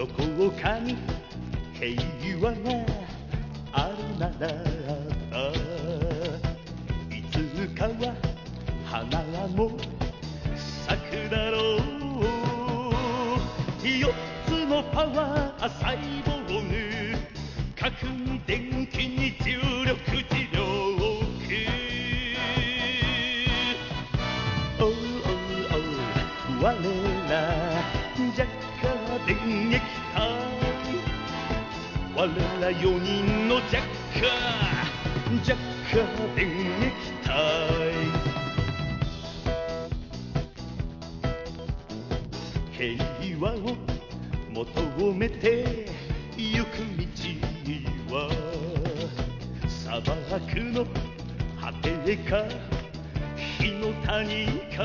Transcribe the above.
どこかに平和があるならいつかは花も咲くだろう。4つのパワー細胞に核電気に重力磁力我ら弱化電撃隊我ら4人の弱化電撃隊平和を求めて行く道は砂漠の果てか火の谷か